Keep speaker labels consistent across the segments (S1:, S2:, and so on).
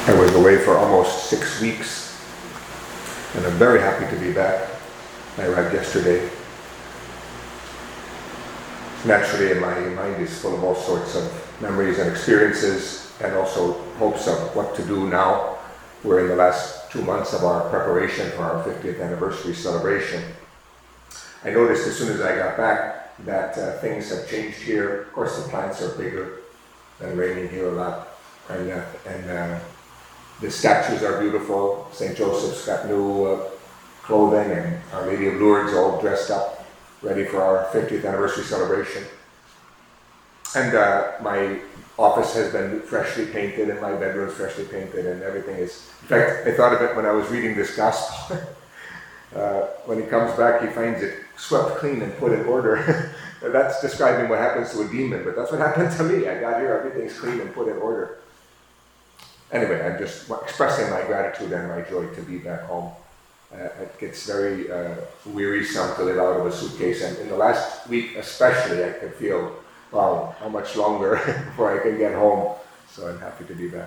S1: I was away for almost 6 weeks, and I'm very happy to be back. I arrived yesterday. Naturally, my mind is full of all sorts of memories and experiences, and also hopes of what to do now. We're in the last 2 months of our preparation for our 50th anniversary celebration. I noticed as soon as I got back that things have changed here. Of course, the plants are bigger, and raining here a lot, and the statues are beautiful. St. Joseph's got new clothing, and Our Lady of Lourdes all dressed up, ready for our 50th anniversary celebration. And my office has been freshly painted, and my bedroom is freshly painted, and everything is... In fact, I thought of it when I was reading this gospel. When he comes back, he finds it swept clean and put in order. That's describing what happens to a demon, but that's what happened to me. I got here, everything's clean and put in order. Anyway, I'm just expressing my gratitude and my joy to be back home. It gets very wearisome to live out of a suitcase, and in the last week especially, I could feel, wow, how much longer before I can get home. So I'm happy to be back.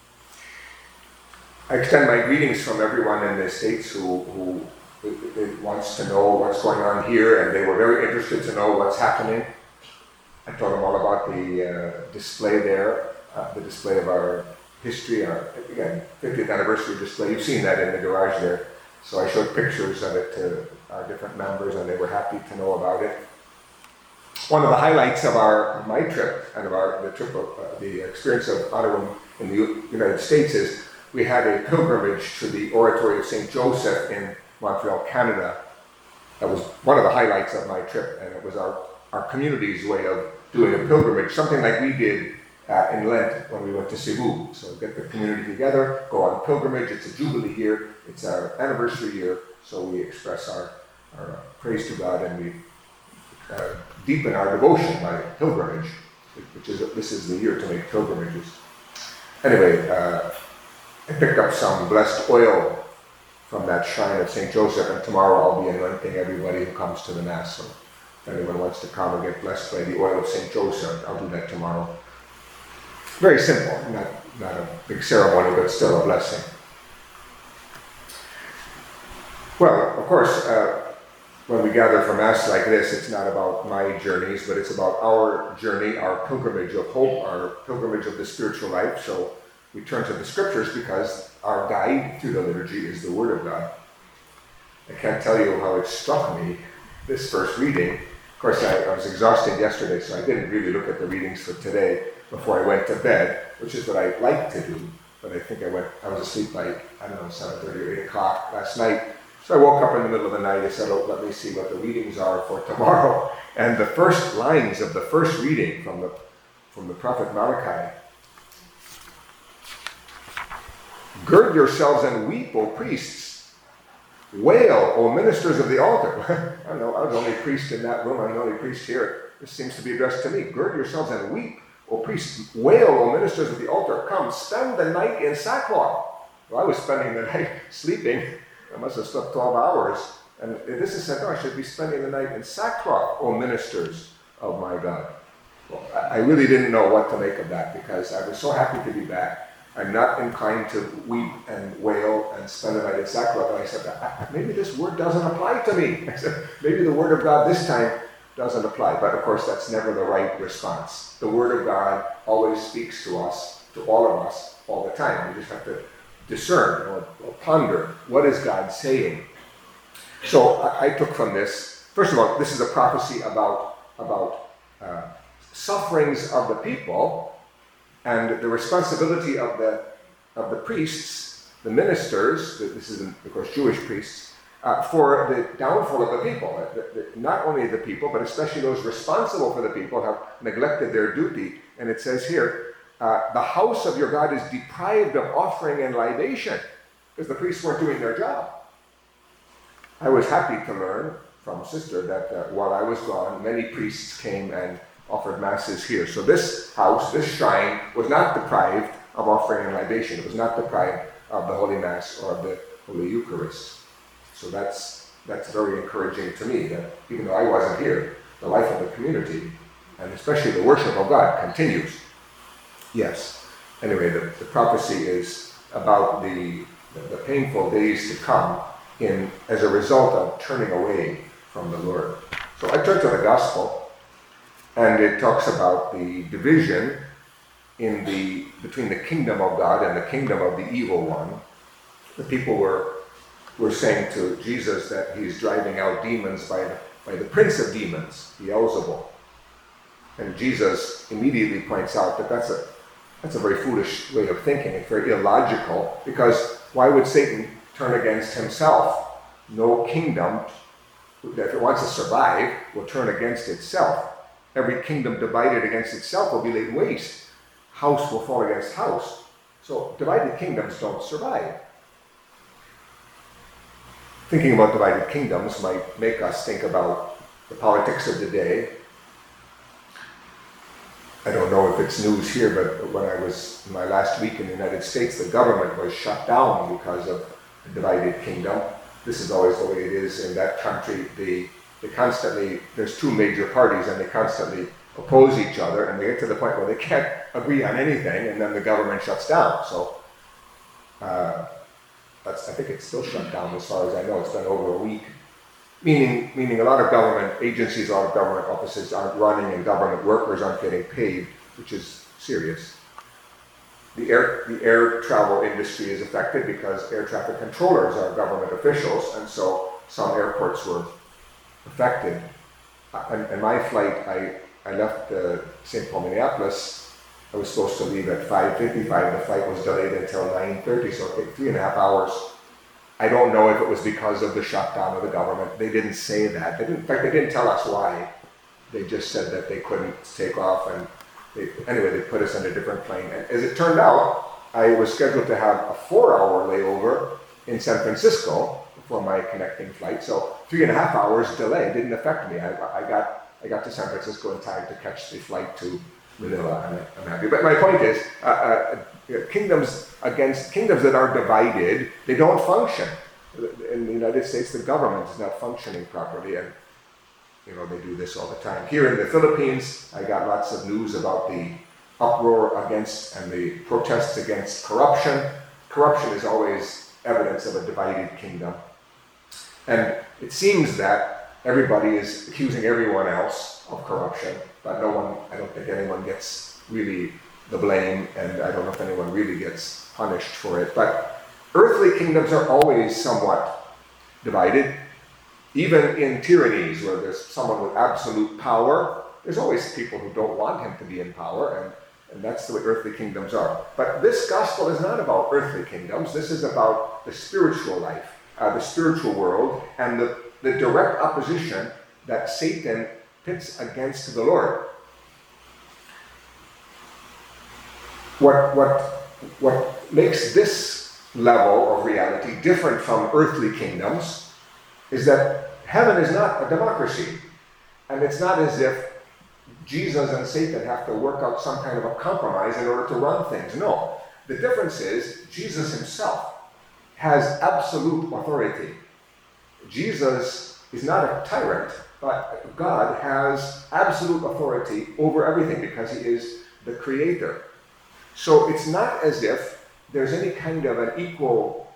S1: I extend my greetings from everyone in the States who wants to know what's going on here, and they were very interested to know what's happening. I told them all about the display there, the display of our history, our, again, 50th anniversary display. You've seen that in the garage there. So I showed pictures of it to our different members, and they were happy to know about it. One of the highlights of my trip and of the experience of Ottawa in the United States is we had a pilgrimage to the Oratory of St. Joseph in Montreal, Canada. That was one of the highlights of my trip, and it was our community's way of doing a pilgrimage, something like we did in Lent when we went to Cebu. So get the community together, go on pilgrimage. It's a jubilee year, it's our anniversary year, so we express our praise to God, and we deepen our devotion by pilgrimage, this is the year to make pilgrimages. Anyway, I picked up some blessed oil from that shrine of St. Joseph, and tomorrow I'll be anointing everybody who comes to the Mass. So if anyone wants to come and get blessed by the oil of St. Joseph, I'll do that tomorrow. Very simple, not a big ceremony, but still a blessing. Well, of course, when we gather for Mass like this, it's not about my journeys, but it's about our journey, our pilgrimage of hope, our pilgrimage of the spiritual life. So we turn to the Scriptures because our guide through the liturgy is the Word of God. I can't tell you how it struck me, this first reading. Of course, I was exhausted yesterday, so I didn't really look at the readings for today before I went to bed, which is what I like to do. But I think I was asleep by, 7:30 or 8 o'clock last night. So I woke up in the middle of the night. I said, let me see what the readings are for tomorrow. And the first lines of the first reading from the prophet Malachi: "Gird yourselves and weep, O priests. Wail, O ministers of the altar." I don't know, I was the only priest in that room. I'm the only priest here. This seems to be addressed to me. "Gird yourselves and weep, O priests. Wail, O ministers of the altar. Come, spend the night in sackcloth." Well, I was spending the night sleeping. I must have slept 12 hours. And this is said, no, I should be spending the night in sackcloth, O ministers of my God. Well, I really didn't know what to make of that, because I was so happy to be back. I'm not inclined to weep and wail and spend the night in sackcloth. And I said, maybe this word doesn't apply to me. I said, maybe the Word of God this time doesn't apply. But of course, that's never the right response. The Word of God always speaks to us, to all of us, all the time. We just have to discern or ponder, what is God saying? So I took from this, first of all, this is a prophecy about sufferings of the people and the responsibility of the priests, the ministers, this is of course Jewish priests, for the downfall of the people. Not only the people, but especially those responsible for the people have neglected their duty. And it says here, the house of your God is deprived of offering and libation, because the priests weren't doing their job. I was happy to learn from Sister that while I was gone, many priests came and offered masses here. So this house, this shrine, was not deprived of offering and libation. It was not deprived of the Holy Mass or of the Holy Eucharist. So that's very encouraging to me, that even though I wasn't here, the life of the community, and especially the worship of God, continues. Yes. Anyway, the prophecy is about the painful days to come as a result of turning away from the Lord. So I turn to the Gospel, and it talks about the division between the kingdom of God and the kingdom of the evil one. The people were saying to Jesus that he's driving out demons by the prince of demons, Beelzebul. And Jesus immediately points out that that's a very foolish way of thinking. It's very illogical, because why would Satan turn against himself? No kingdom, if it wants to survive, will turn against itself. Every kingdom divided against itself will be laid waste. House will fall against house. So divided kingdoms don't survive. Thinking about divided kingdoms might make us think about the politics of the day. I don't know if it's news here, but when I was in my last week in the United States, the government was shut down because of the divided kingdom. This is always the way it is in that country. They constantly, there's two major parties, and they constantly oppose each other, and they get to the point where they can't agree on anything, and then the government shuts down. So I think it's still shut down as far as I know. It's been over a week. Meaning a lot of government agencies, a lot of government offices aren't running, and government workers aren't getting paid, which is serious. The air travel industry is affected because air traffic controllers are government officials, and so some airports were affected. And my flight, I left St. Paul, Minneapolis. I was supposed to leave at 5:55. The flight was delayed until 9:30, so it took 3.5 hours. I don't know if it was because of the shutdown of the government. They didn't say that. In fact, they didn't tell us why. They just said that they couldn't take off, and they put us on a different plane. And as it turned out, I was scheduled to have a 4-hour layover in San Francisco for my connecting flight. So 3.5 hours delay didn't affect me. I got to San Francisco in time to catch the flight to Manila, and I'm happy. But my point is, kingdoms that are divided, they don't function. In the United States, the government is not functioning properly, and they do this all the time. Here in the Philippines, I got lots of news about the uproar against and the protests against corruption. Corruption is always evidence of a divided kingdom. And it seems that everybody is accusing everyone else of corruption, but I don't think anyone gets really the blame, and I don't know if anyone really gets punished for it. But earthly kingdoms are always somewhat divided. Even in tyrannies where there's someone with absolute power, there's always people who don't want him to be in power, and that's the way earthly kingdoms are. But this gospel is not about earthly kingdoms. This is about the spiritual life, the spiritual world, and the direct opposition that Satan pits against the Lord. What makes this level of reality different from earthly kingdoms is that heaven is not a democracy. And it's not as if Jesus and Satan have to work out some kind of a compromise in order to run things. No. The difference is Jesus himself has absolute authority. Jesus is not a tyrant, but God has absolute authority over everything because he is the creator. So it's not as if there's any kind of an equal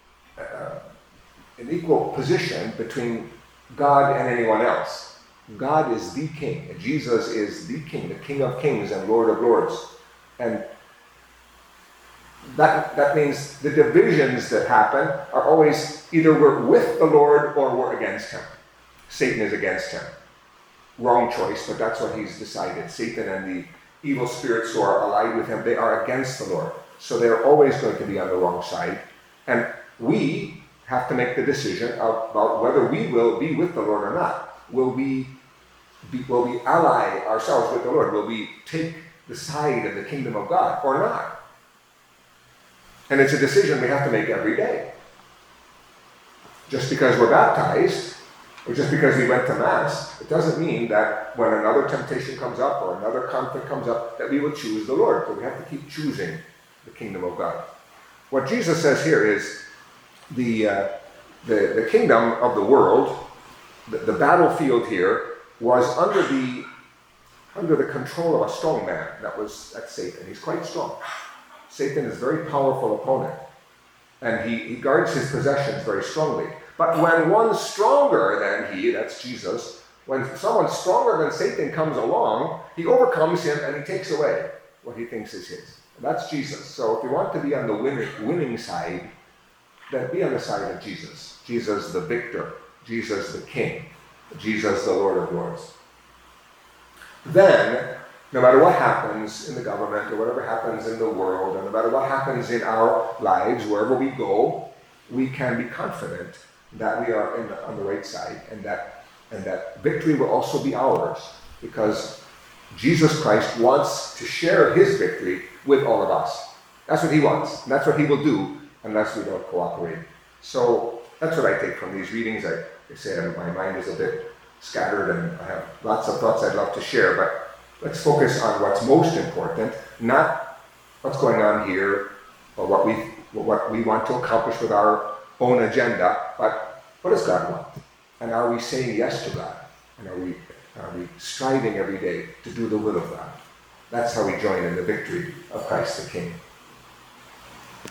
S1: position between God and anyone else. God is the king. Jesus is the king, the King of kings and Lord of lords. And that means the divisions that happen are always either we're with the Lord or we're against him. Satan is against him. Wrong choice, but that's what he's decided. Satan and the evil spirits who are allied with him, they are against the Lord. So they're always going to be on the wrong side. And we have to make the decision about whether we will be with the Lord or not. Will we ally ourselves with the Lord? Will we take the side of the kingdom of God or not? And it's a decision we have to make every day. Just because we're baptized, or just because we went to Mass, it doesn't mean that when another temptation comes up or another conflict comes up, that we will choose the Lord. So we have to keep choosing the kingdom of God. What Jesus says here is the kingdom of the world, the battlefield here, was under the control of a strong man. That's Satan. He's quite strong. Satan is a very powerful opponent, and he guards his possessions very strongly. But when one stronger than he, that's Jesus, when someone stronger than Satan comes along, he overcomes him and he takes away what he thinks is his. And that's Jesus. So if you want to be on the winning side, then be on the side of Jesus. Jesus the victor, Jesus the King, Jesus the Lord of Lords. Then, no matter what happens in the government or whatever happens in the world, and no matter what happens in our lives, wherever we go, we can be confident that we are on the right side, and that victory will also be ours, because Jesus Christ wants to share his victory with all of us. That's what he wants, and that's what he will do unless we don't cooperate. So that's what I take from these readings. I say my mind is a bit scattered, and I have lots of thoughts I'd love to share, but let's focus on what's most important, not what's going on here or what we want to accomplish with our own agenda, but what does God want? And are we saying yes to God? And are we striving every day to do the will of God? That's how we join in the victory of Christ the King.